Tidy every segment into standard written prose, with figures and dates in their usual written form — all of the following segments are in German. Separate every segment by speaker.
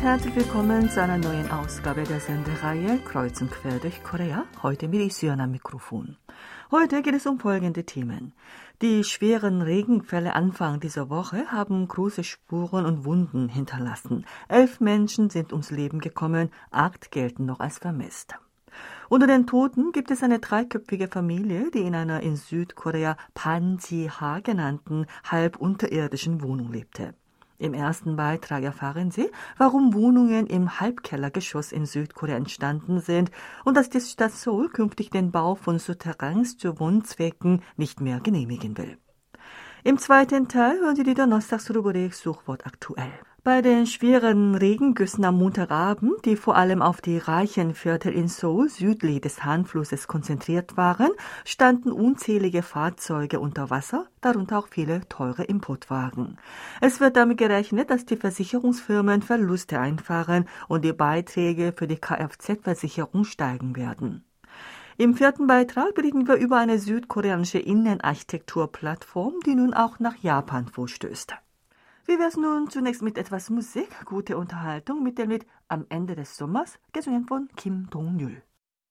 Speaker 1: herzlich willkommen zu einer neuen Ausgabe der Sendereihe Kreuz und quer durch Korea. Heute mit Isuyan am Mikrofon. Heute geht es um folgende Themen. Die schweren Regenfälle Anfang dieser Woche haben große Spuren und Wunden hinterlassen. 11 Menschen sind ums Leben gekommen, 8 gelten noch als vermisst. Unter den Toten gibt es eine 3-köpfige Familie, die in einer in Südkorea Panji-ha genannten halbunterirdischen Wohnung lebte. Im ersten Beitrag erfahren Sie, warum Wohnungen im Halbkellergeschoss in Südkorea entstanden sind und dass die Stadt Seoul künftig den Bau von Souterrains zu Wohnzwecken nicht mehr genehmigen will. Im zweiten Teil hören Sie die Donnerstagsrubrik Suchwort aktuell. Bei den schweren Regengüssen am Montagabend, die vor allem auf die reichen Viertel in Seoul südlich des Han-Flusses konzentriert waren, standen unzählige Fahrzeuge unter Wasser, darunter auch viele teure Importwagen. Es wird damit gerechnet, dass die Versicherungsfirmen Verluste einfahren und die Beiträge für die Kfz-Versicherung steigen werden. Im vierten Beitrag berichten wir über eine südkoreanische Innenarchitekturplattform, die nun auch nach Japan vorstößt. Wie wär's nun zunächst mit etwas Musik, gute Unterhaltung mit dem Lied Am Ende des Sommers, gesungen von Kim Dong-yul.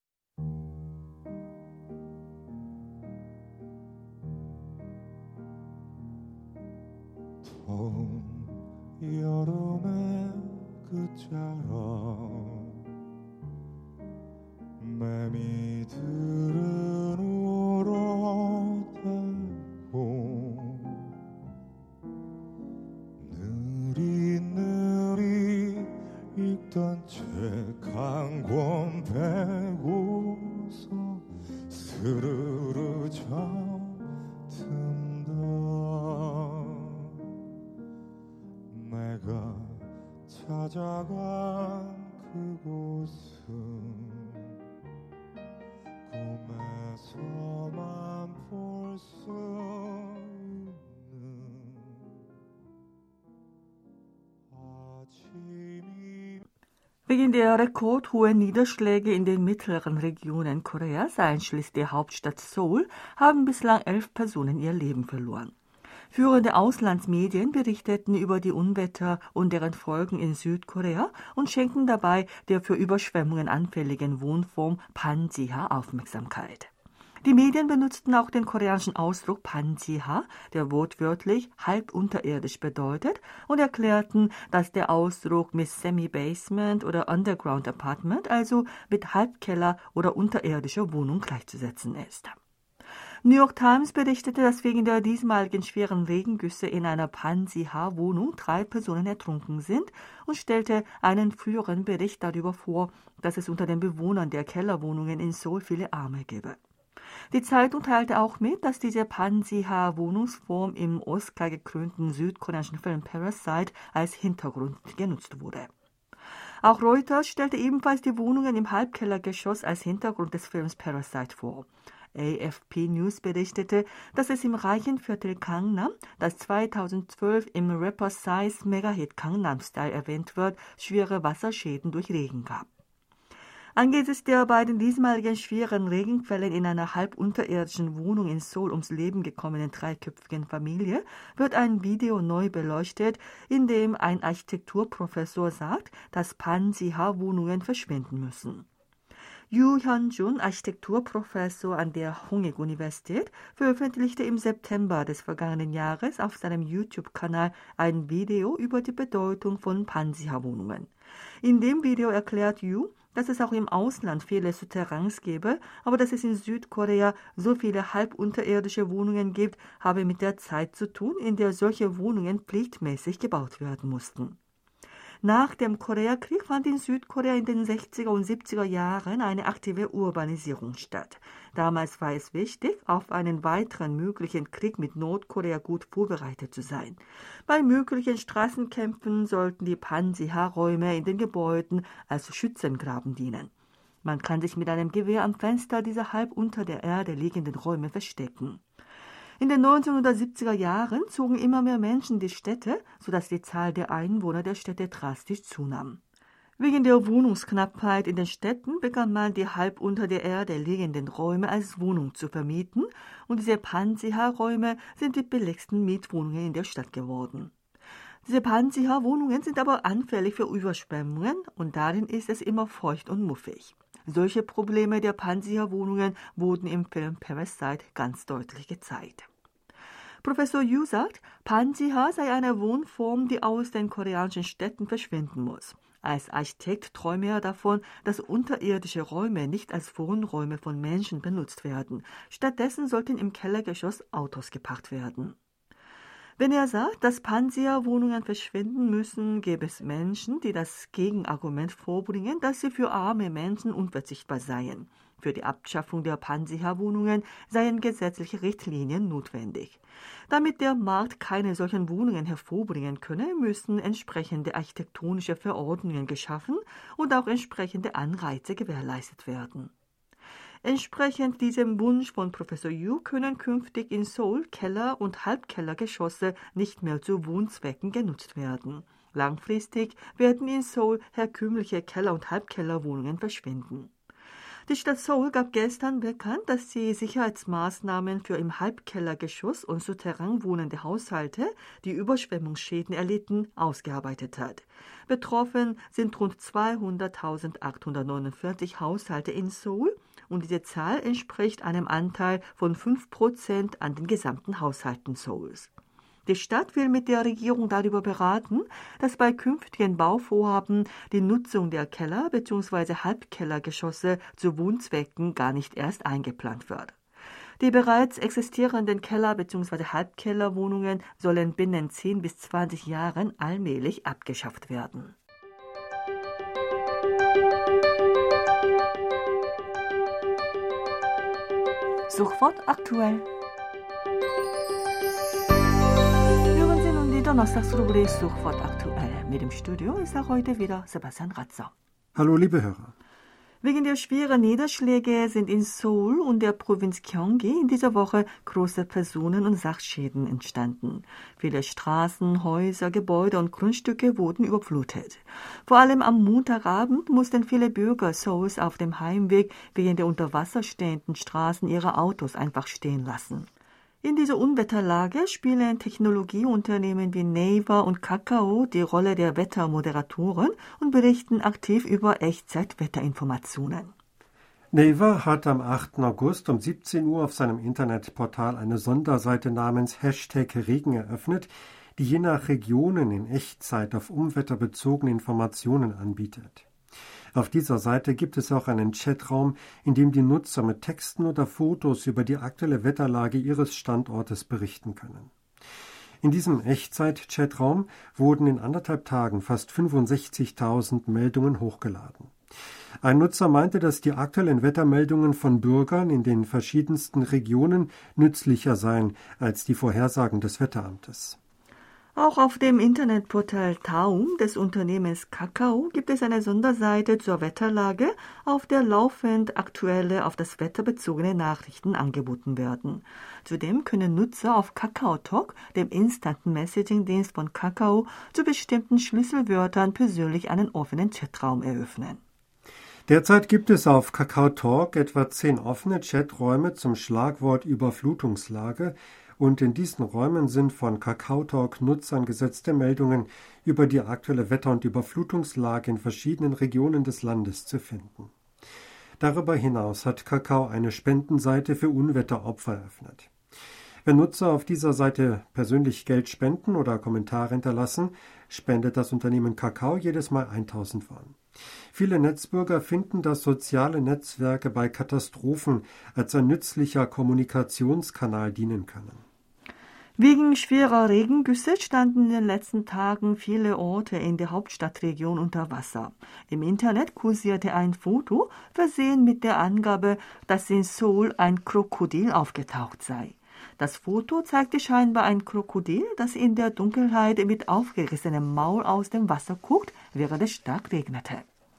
Speaker 2: 더운 여름의 끝자락 매미들은 울어대고 느릿느릿 읽던 책 한 권 베고서 스르르 잠든다 내가 찾아간 그곳은 꿈에서만 볼 수 있는 아침이
Speaker 1: Wegen der rekordhohen Niederschläge in den mittleren Regionen Koreas, einschließlich der Hauptstadt Seoul, haben bislang 11 Personen ihr Leben verloren. Führende Auslandsmedien berichteten über die Unwetter und deren Folgen in Südkorea und schenkten dabei der für Überschwemmungen anfälligen Wohnform Panji-ha Aufmerksamkeit. Die Medien benutzten auch den koreanischen Ausdruck Panji-ha, der wortwörtlich halb unterirdisch bedeutet, und erklärten, dass der Ausdruck mit Semi-Basement oder Underground Apartment, also mit Halbkeller oder unterirdischer Wohnung gleichzusetzen ist. New York Times berichtete, dass wegen der diesmaligen schweren Regengüsse in einer Panji-ha-Wohnung 3 Personen ertrunken sind und stellte einen früheren Bericht darüber vor, dass es unter den Bewohnern der Kellerwohnungen in Seoul viele Arme gebe. Die Zeitung teilte auch mit, dass diese Panji-ha-Wohnungsform im Oscar-gekrönten südkoreanischen Film Parasite als Hintergrund genutzt wurde. Auch Reuters stellte ebenfalls die Wohnungen im Halbkellergeschoss als Hintergrund des Films Parasite vor. AFP News berichtete, dass es im reichen Viertel Gangnam, das 2012 im Rapper Psy's Megahit Gangnam Style erwähnt wird, schwere Wasserschäden durch Regen gab. Angesichts der beiden diesmaligen schweren Regenfällen in einer halbunterirdischen Wohnung in Seoul ums Leben gekommenen 3-köpfigen Familie wird ein Video neu beleuchtet, in dem ein Architekturprofessor sagt, dass Panji-ha-Wohnungen verschwinden müssen. Yoo Hyun-jun, Architekturprofessor an der Hongik-Universität, veröffentlichte im September des vergangenen Jahres auf seinem YouTube-Kanal ein Video über die Bedeutung von Panji-ha-Wohnungen. In dem Video erklärt Yoo, dass es auch im Ausland viele Souterrains gebe, aber dass es in Südkorea so viele halbunterirdische Wohnungen gibt, habe mit der Zeit zu tun, in der solche Wohnungen pflichtmäßig gebaut werden mussten. Nach dem Koreakrieg fand in Südkorea in den 60er und 70er Jahren eine aktive Urbanisierung statt. Damals war es wichtig, auf einen weiteren möglichen Krieg mit Nordkorea gut vorbereitet zu sein. Bei möglichen Straßenkämpfen sollten die Panji-ha-Räume in den Gebäuden als Schützengraben dienen. Man kann sich mit einem Gewehr am Fenster dieser halb unter der Erde liegenden Räume verstecken. In den 1970er Jahren zogen immer mehr Menschen die Städte, sodass die Zahl der Einwohner der Städte drastisch zunahm. Wegen der Wohnungsknappheit in den Städten begann man, die halb unter der Erde liegenden Räume als Wohnung zu vermieten, und diese Panji-ha-Räume sind die billigsten Mietwohnungen in der Stadt geworden. Diese Pansiha-Wohnungen sind aber anfällig für Überschwemmungen und darin ist es immer feucht und muffig. Solche Probleme der Pansiha-Wohnungen wurden im Film Parasite ganz deutlich gezeigt. Professor Yu sagt, Pansiha sei eine Wohnform, die aus den koreanischen Städten verschwinden muss. Als Architekt träume er davon, dass unterirdische Räume nicht als Wohnräume von Menschen benutzt werden. Stattdessen sollten im Kellergeschoss Autos geparkt werden. Wenn er sagt, dass Pansiha-Wohnungen verschwinden müssen, gäbe es Menschen, die das Gegenargument vorbringen, dass sie für arme Menschen unverzichtbar seien. Für die Abschaffung der Pansiha-Wohnungen seien gesetzliche Richtlinien notwendig. Damit der Markt keine solchen Wohnungen hervorbringen könne, müssen entsprechende architektonische Verordnungen geschaffen und auch entsprechende Anreize gewährleistet werden. Entsprechend diesem Wunsch von Professor Yu können künftig in Seoul Keller- und Halbkellergeschosse nicht mehr zu Wohnzwecken genutzt werden. Langfristig werden in Seoul herkömmliche Keller- und Halbkellerwohnungen verschwinden. Die Stadt Seoul gab gestern bekannt, dass sie Sicherheitsmaßnahmen für im Halbkellergeschoss und Souterrain wohnende Haushalte, die Überschwemmungsschäden erlitten, ausgearbeitet hat. Betroffen sind rund 200.849 Haushalte in Seoul und diese Zahl entspricht einem Anteil von 5% an den gesamten Haushalten Seouls. Die Stadt will mit der Regierung darüber beraten, dass bei künftigen Bauvorhaben die Nutzung der Keller- bzw. Halbkellergeschosse zu Wohnzwecken gar nicht erst eingeplant wird. Die bereits existierenden Keller- bzw. Halbkellerwohnungen sollen binnen 10 bis 20 Jahren allmählich abgeschafft werden. Sofort aktuell. Die Donnerstagsrubrik Sofort aktuell. Mit dem Studio ist auch heute wieder Sebastian Ratzer.
Speaker 3: Hallo liebe Hörer.
Speaker 1: Wegen der schweren Niederschläge sind in Seoul und der Provinz Gyeonggi in dieser Woche große Personen- und Sachschäden entstanden. Viele Straßen, Häuser, Gebäude und Grundstücke wurden überflutet. Vor allem am Montagabend mussten viele Bürger Seouls auf dem Heimweg wegen der unter Wasser stehenden Straßen ihre Autos einfach stehen lassen. In dieser Unwetterlage spielen Technologieunternehmen wie Naver und Kakao die Rolle der Wettermoderatoren und berichten aktiv über Echtzeitwetterinformationen.
Speaker 3: Naver hat am 8. August um 17 Uhr auf seinem Internetportal eine Sonderseite namens #Regen eröffnet, die je nach Regionen in Echtzeit auf Umwetter bezogene Informationen anbietet. Auf dieser Seite gibt es auch einen Chatraum, in dem die Nutzer mit Texten oder Fotos über die aktuelle Wetterlage ihres Standortes berichten können. In diesem Echtzeit-Chatraum wurden in 1,5 Tagen fast 65.000 Meldungen hochgeladen. Ein Nutzer meinte, dass die aktuellen Wettermeldungen von Bürgern in den verschiedensten Regionen nützlicher seien als die Vorhersagen des Wetteramtes.
Speaker 1: Auch auf dem Internetportal Taum des Unternehmens Kakao gibt es eine Sonderseite zur Wetterlage, auf der laufend aktuelle, auf das Wetter bezogene Nachrichten angeboten werden. Zudem können Nutzer auf KakaoTalk, dem Instant-Messaging-Dienst von Kakao, zu bestimmten Schlüsselwörtern persönlich einen offenen Chatraum eröffnen.
Speaker 3: Derzeit gibt es auf KakaoTalk etwa 10 offene Chaträume zum Schlagwort Überflutungslage, und in diesen Räumen sind von KakaoTalk-Nutzern gesetzte Meldungen über die aktuelle Wetter- und Überflutungslage in verschiedenen Regionen des Landes zu finden. Darüber hinaus hat Kakao eine Spendenseite für Unwetteropfer eröffnet. Wenn Nutzer auf dieser Seite persönlich Geld spenden oder Kommentare hinterlassen, spendet das Unternehmen Kakao jedes Mal 1.000 Won. Viele Netzbürger finden, dass soziale Netzwerke bei Katastrophen als ein nützlicher Kommunikationskanal dienen können.
Speaker 1: Wegen schwerer Regengüsse standen in den letzten Tagen viele Orte in der Hauptstadtregion unter Wasser. Im Internet kursierte ein Foto, versehen mit der Angabe, dass in Seoul ein Krokodil aufgetaucht sei. Das Foto zeigte scheinbar ein Krokodil, das in der Dunkelheit mit aufgerissenem Maul aus dem Wasser guckt, während es stark regnete.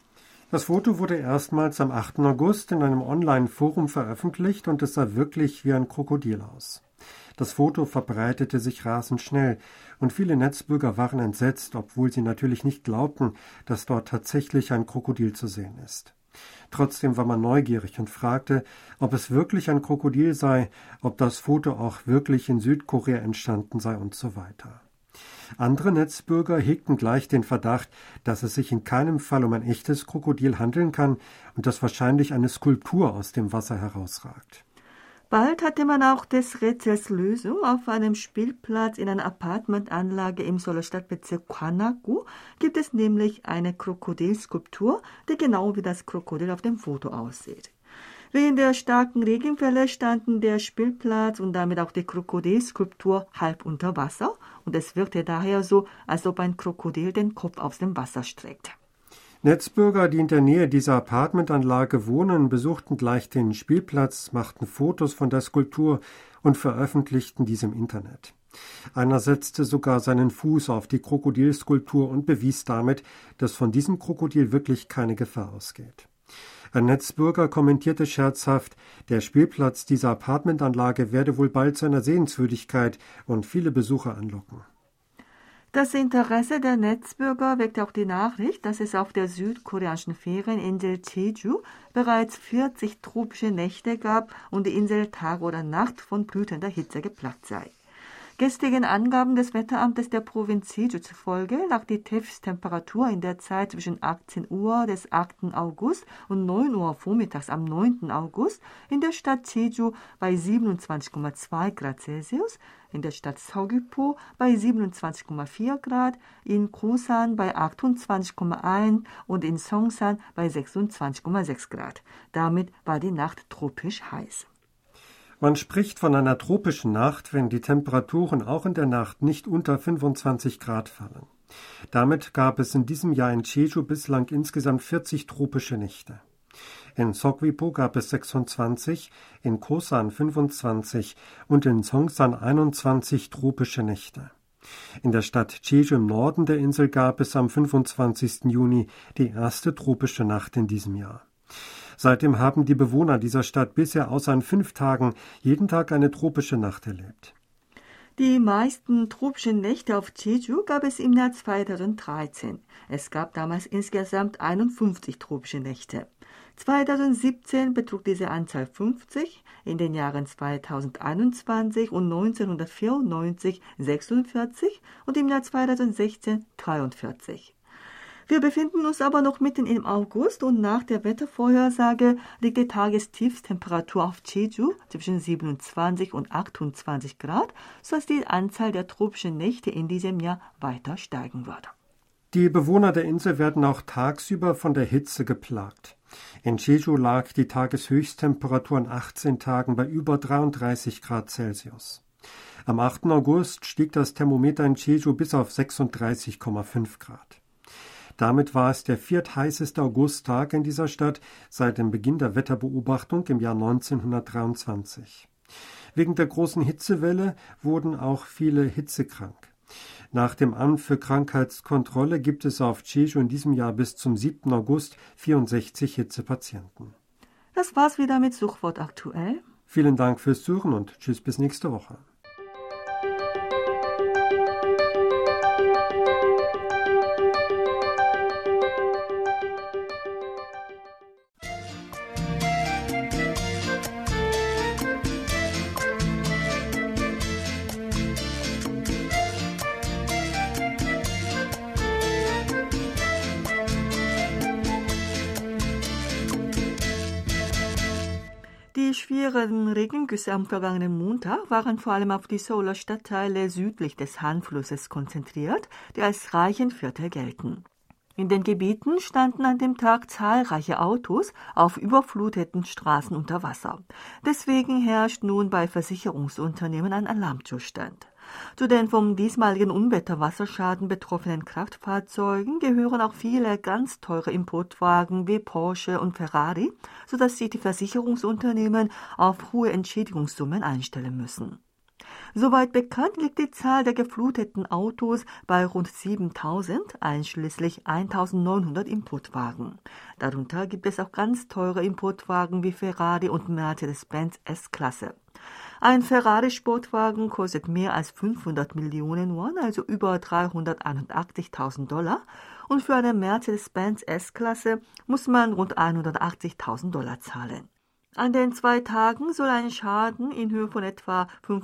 Speaker 3: Das Foto wurde erstmals am 8. August in einem Online-Forum veröffentlicht und es sah wirklich wie ein Krokodil aus. Das Foto verbreitete sich rasend schnell und viele Netzbürger waren entsetzt, obwohl sie natürlich nicht glaubten, dass dort tatsächlich ein Krokodil zu sehen ist. Trotzdem war man neugierig und fragte, ob es wirklich ein Krokodil sei, ob das Foto auch wirklich in Südkorea entstanden sei und so weiter. Andere Netzbürger hegten gleich den Verdacht, dass es sich in keinem Fall um ein echtes Krokodil handeln kann und dass wahrscheinlich eine Skulptur aus dem Wasser herausragt.
Speaker 1: Bald hatte man auch des Rätsels Lösung. Auf einem Spielplatz in einer Apartmentanlage im Seouler Stadtbezirk Gwangju gibt es nämlich eine Krokodilskulptur, die genau wie das Krokodil auf dem Foto aussieht. Wegen der starken Regenfälle standen der Spielplatz und damit auch die Krokodilskulptur halb unter Wasser und es wirkte daher so, als ob ein Krokodil den Kopf aus dem Wasser streckte.
Speaker 3: Netzbürger, die in der Nähe dieser Apartmentanlage wohnen, besuchten gleich den Spielplatz, machten Fotos von der Skulptur und veröffentlichten diese im Internet. Einer setzte sogar seinen Fuß auf die Krokodilskulptur und bewies damit, dass von diesem Krokodil wirklich keine Gefahr ausgeht. Ein Netzbürger kommentierte scherzhaft, der Spielplatz dieser Apartmentanlage werde wohl bald zu einer Sehenswürdigkeit und viele Besucher anlocken.
Speaker 1: Das Interesse der Netzbürger weckt auch die Nachricht, dass es auf der südkoreanischen Ferieninsel Jeju bereits 40 tropische Nächte gab und die Insel Tag oder Nacht von brütender Hitze geplagt sei. Gestrigen Angaben des Wetteramtes der Provinz Jeju zufolge lag die Tiefsttemperatur in der Zeit zwischen 18 Uhr des 8. August und 9 Uhr vormittags am 9. August in der Stadt Jeju bei 27,2 Grad Celsius, in der Stadt Seogwipo bei 27,4 Grad, in Kosan bei 28,1 und in Seongsan bei 26,6 Grad. Damit war die Nacht tropisch heiß.
Speaker 3: Man spricht von einer tropischen Nacht, wenn die Temperaturen auch in der Nacht nicht unter 25 Grad fallen. Damit gab es in diesem Jahr in Jeju bislang insgesamt 40 tropische Nächte. In Seogwipo gab es 26, in Kosan 25 und in Seongsan 21 tropische Nächte. In der Stadt Jeju im Norden der Insel gab es am 25. Juni die erste tropische Nacht in diesem Jahr. Seitdem haben die Bewohner dieser Stadt bisher außer an 5 Tagen jeden Tag eine tropische Nacht erlebt.
Speaker 1: Die meisten tropischen Nächte auf Jeju gab es im Jahr 2013. Es gab damals insgesamt 51 tropische Nächte. 2017 betrug diese Anzahl 50, in den Jahren 2021 und 1994 46 und im Jahr 2016 43. Wir befinden uns aber noch mitten im August und nach der Wettervorhersage liegt die Tagestiefstemperatur auf Jeju zwischen 27 und 28 Grad, sodass die Anzahl der tropischen Nächte in diesem Jahr weiter steigen wird.
Speaker 3: Die Bewohner der Insel werden auch tagsüber von der Hitze geplagt. In Jeju lag die Tageshöchsttemperatur an 18 Tagen bei über 33 Grad Celsius. Am 8. August stieg das Thermometer in Jeju bis auf 36,5 Grad. Damit war es der viertheißeste Augusttag in dieser Stadt seit dem Beginn der Wetterbeobachtung im Jahr 1923. Wegen der großen Hitzewelle wurden auch viele hitzekrank. Nach dem Amt für Krankheitskontrolle gibt es auf Jeju in diesem Jahr bis zum 7. August 64 Hitzepatienten.
Speaker 1: Das war's wieder mit Suchwort aktuell.
Speaker 3: Vielen Dank fürs Zuhören und tschüss bis nächste Woche.
Speaker 1: Die schweren Regengüsse am vergangenen Montag waren vor allem auf die Seouler Stadtteile südlich des Han-Flusses konzentriert, die als Reichenviertel gelten. In den Gebieten standen an dem Tag zahlreiche Autos auf überfluteten Straßen unter Wasser. Deswegen herrscht nun bei Versicherungsunternehmen ein Alarmzustand. Zu den vom diesmaligen Unwetterwasserschaden betroffenen Kraftfahrzeugen gehören auch viele ganz teure Importwagen wie Porsche und Ferrari, sodass sich die Versicherungsunternehmen auf hohe Entschädigungssummen einstellen müssen. Soweit bekannt liegt die Zahl der gefluteten Autos bei rund 7.000, einschließlich 1.900 Importwagen. Darunter gibt es auch ganz teure Importwagen wie Ferrari und Mercedes-Benz S-Klasse. Ein Ferrari-Sportwagen kostet mehr als 500 Millionen Won, also über $381.000, und für eine Mercedes-Benz S-Klasse muss man rund $180.000 zahlen. An den 2 Tagen soll ein Schaden in Höhe von etwa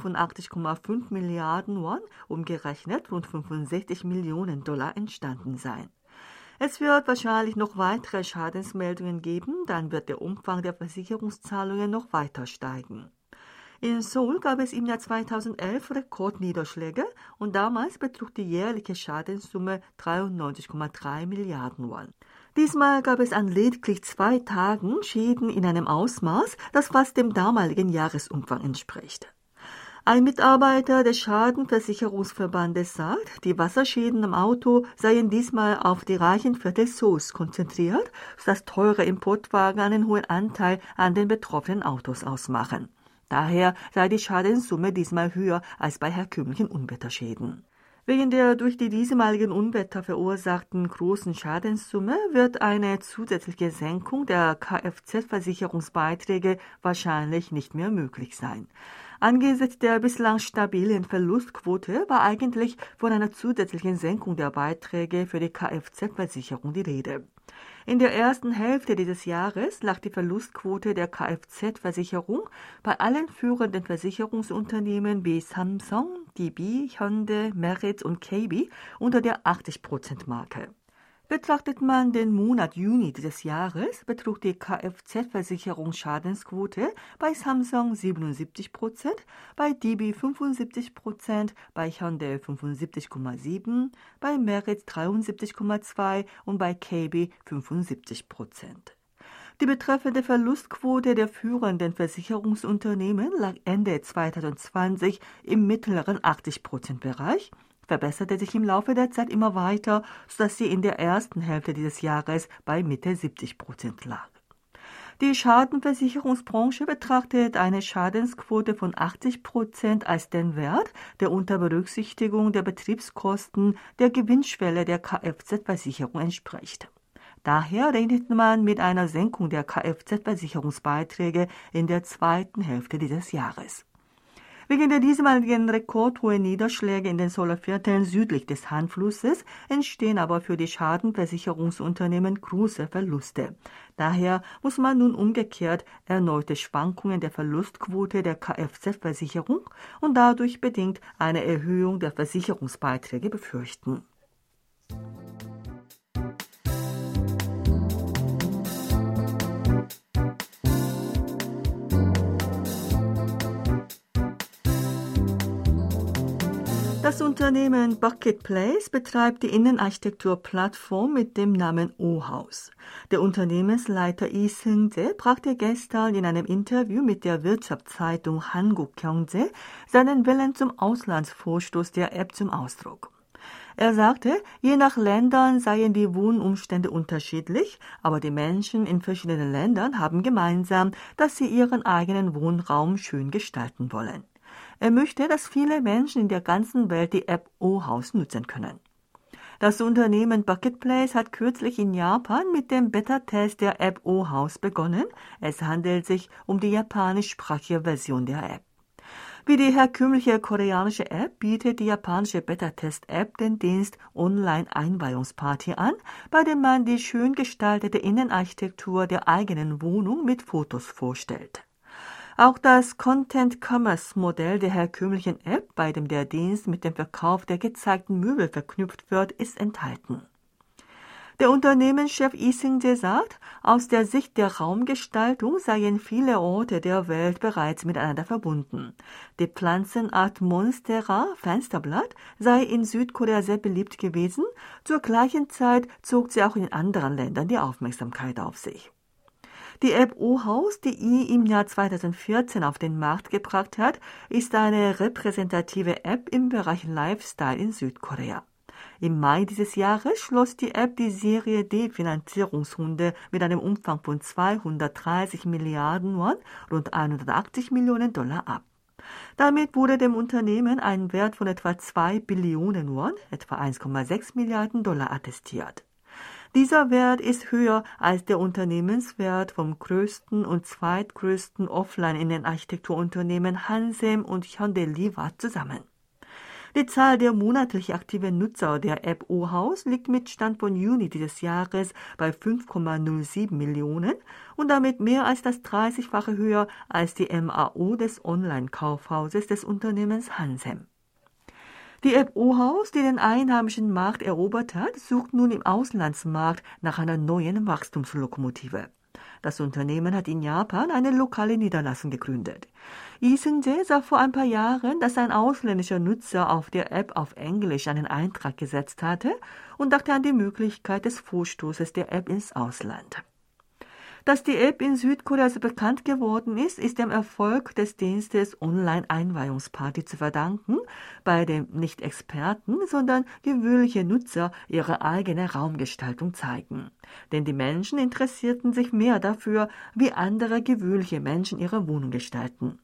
Speaker 1: 85,5 Milliarden Won, umgerechnet rund 65 Millionen Dollar, entstanden sein. Es wird wahrscheinlich noch weitere Schadensmeldungen geben, dann wird der Umfang der Versicherungszahlungen noch weiter steigen. In Seoul gab es im Jahr 2011 Rekordniederschläge und damals betrug die jährliche Schadenssumme 93,3 Milliarden Won. Diesmal gab es an lediglich 2 Tagen Schäden in einem Ausmaß, das fast dem damaligen Jahresumfang entspricht. Ein Mitarbeiter des Schadenversicherungsverbandes sagt, die Wasserschäden am Auto seien diesmal auf die reichen Viertel Seouls konzentriert, sodass teure Importwagen einen hohen Anteil an den betroffenen Autos ausmachen. Daher sei die Schadenssumme diesmal höher als bei herkömmlichen Unwetterschäden. Wegen der durch die diesmaligen Unwetter verursachten großen Schadenssumme wird eine zusätzliche Senkung der Kfz-Versicherungsbeiträge wahrscheinlich nicht mehr möglich sein. Angesichts der bislang stabilen Verlustquote war eigentlich von einer zusätzlichen Senkung der Beiträge für die Kfz-Versicherung die Rede. In der ersten Hälfte dieses Jahres lag die Verlustquote der Kfz-Versicherung bei allen führenden Versicherungsunternehmen wie Samsung, DB, Hyundai, Merit und KB unter der 80%-Marke. Betrachtet man den Monat Juni dieses Jahres, betrug die Kfz-Versicherungsschadensquote bei Samsung 77%, bei DB 75%, bei Hyundai 75,7%, bei Merit 73,2% und bei KB 75%. Die betreffende Verlustquote der führenden Versicherungsunternehmen lag Ende 2020 im mittleren 80%-Bereich, verbesserte sich im Laufe der Zeit immer weiter, sodass sie in der ersten Hälfte dieses Jahres bei Mitte 70% lag. Die Schadenversicherungsbranche betrachtet eine Schadensquote von 80% als den Wert, der unter Berücksichtigung der Betriebskosten der Gewinnschwelle der Kfz-Versicherung entspricht. Daher rechnet man mit einer Senkung der Kfz-Versicherungsbeiträge in der zweiten Hälfte dieses Jahres. Wegen der diesmaligen rekordhohen Niederschläge in den Seouler Vierteln südlich des Han-Flusses entstehen aber für die Schadenversicherungsunternehmen große Verluste. Daher muss man nun umgekehrt erneute Schwankungen der Verlustquote der Kfz-Versicherung und dadurch bedingt eine Erhöhung der Versicherungsbeiträge befürchten. Das Unternehmen Bucket Place betreibt die Innenarchitekturplattform mit dem Namen O-Haus. Der Unternehmensleiter Lee Seung-jae brachte gestern in einem Interview mit der Wirtschaftszeitung Hanguk Kyungjae seinen Willen zum Auslandsvorstoß der App zum Ausdruck. Er sagte, je nach Ländern seien die Wohnumstände unterschiedlich, aber die Menschen in verschiedenen Ländern haben gemeinsam, dass sie ihren eigenen Wohnraum schön gestalten wollen. Er möchte, dass viele Menschen in der ganzen Welt die App O-Haus nutzen können. Das Unternehmen Bucket Place hat kürzlich in Japan mit dem Beta-Test der App O-Haus begonnen. Es handelt sich um die japanischsprachige Version der App. Wie die herkömmliche koreanische App bietet die japanische Beta-Test-App den Dienst Online-Einweihungsparty an, bei dem man die schön gestaltete Innenarchitektur der eigenen Wohnung mit Fotos vorstellt. Auch das Content-Commerce-Modell der herkömmlichen App, bei dem der Dienst mit dem Verkauf der gezeigten Möbel verknüpft wird, ist enthalten. Der Unternehmenschef Lee Seung-jae sagt, aus der Sicht der Raumgestaltung seien viele Orte der Welt bereits miteinander verbunden. Die Pflanzenart Monstera Fensterblatt sei in Südkorea sehr beliebt gewesen, zur gleichen Zeit zog sie auch in anderen Ländern die Aufmerksamkeit auf sich. Die App O-Haus, die Lee im Jahr 2014 auf den Markt gebracht hat, ist eine repräsentative App im Bereich Lifestyle in Südkorea. Im Mai dieses Jahres schloss die App die Serie D-Finanzierungsrunde mit einem Umfang von 230 Milliarden Won, rund 180 Millionen Dollar ab. Damit wurde dem Unternehmen ein Wert von etwa 2 Billionen Won, etwa 1,6 Milliarden Dollar attestiert. Dieser Wert ist höher als der Unternehmenswert vom größten und zweitgrößten Offline-Innenarchitekturunternehmen Hansem und Hyundai Liva zusammen. Die Zahl der monatlich aktiven Nutzer der App O-Haus liegt mit Stand von Juni dieses Jahres bei 5,07 Millionen und damit mehr als das 30-fache höher als die MAO des Online-Kaufhauses des Unternehmens Hansem. Die App O-Haus, die den einheimischen Markt erobert hat, sucht nun im Auslandsmarkt nach einer neuen Wachstumslokomotive. Das Unternehmen hat in Japan eine lokale Niederlassung gegründet. Lee Seung-jae sah vor ein paar Jahren, dass ein ausländischer Nutzer auf der App auf Englisch einen Eintrag gesetzt hatte und dachte an die Möglichkeit des Vorstoßes der App ins Ausland. Dass die App in Südkorea so bekannt geworden ist, ist dem Erfolg des Dienstes Online-Einweihungsparty zu verdanken, bei dem nicht Experten, sondern gewöhnliche Nutzer ihre eigene Raumgestaltung zeigen. Denn die Menschen interessierten sich mehr dafür, wie andere gewöhnliche Menschen ihre Wohnung gestalten.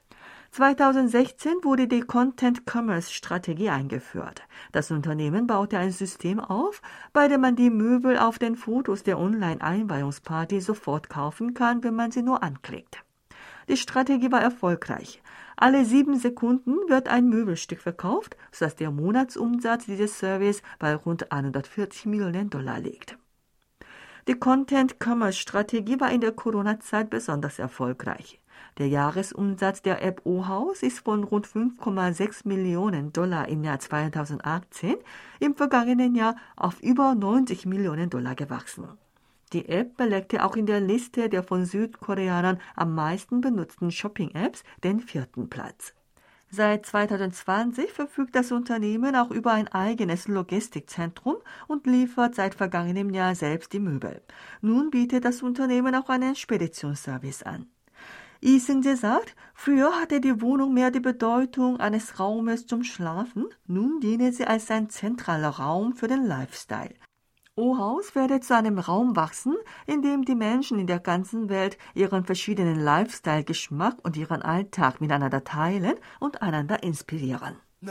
Speaker 1: 2016 wurde die Content-Commerce-Strategie eingeführt. Das Unternehmen baute ein System auf, bei dem man die Möbel auf den Fotos der Online-Einweihungsparty sofort kaufen kann, wenn man sie nur anklickt. Die Strategie war erfolgreich. Alle 7 Sekunden wird ein Möbelstück verkauft, sodass der Monatsumsatz dieses Service bei rund 140 Millionen $140 liegt. Die Content-Commerce-Strategie war in der Corona-Zeit besonders erfolgreich. Der Jahresumsatz der App O-Haus ist von rund 5,6 Millionen $ im Jahr 2018 im vergangenen Jahr auf über 90 Millionen $ gewachsen. Die App belegte auch in der Liste der von Südkoreanern am meisten benutzten Shopping-Apps den 4. Platz. Seit 2020 verfügt das Unternehmen auch über ein eigenes Logistikzentrum und liefert seit vergangenem Jahr selbst die Möbel. Nun bietet das Unternehmen auch einen Speditionsservice an. Lee Seung-jae sagt, früher hatte die Wohnung mehr die Bedeutung eines Raumes zum Schlafen, nun diene sie als ein zentraler Raum für den Lifestyle. O-Haus werde zu einem Raum wachsen, in dem die Menschen in der ganzen Welt ihren verschiedenen Lifestyle-Geschmack und ihren Alltag miteinander teilen und einander inspirieren. Sie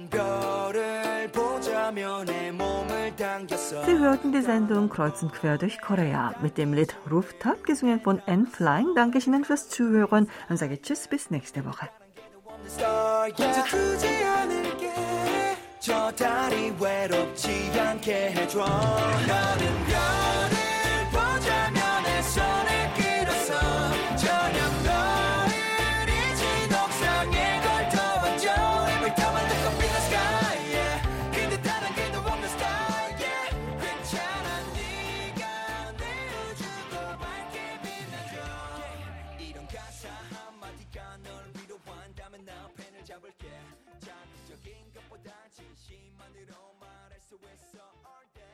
Speaker 1: hörten die Sendung Kreuz und Quer durch Korea mit dem Lied Rooftop, gesungen von N-Flying. Danke Ihnen fürs Zuhören und sage Tschüss, bis nächste Woche. 저 달이 외롭지 않게 해줘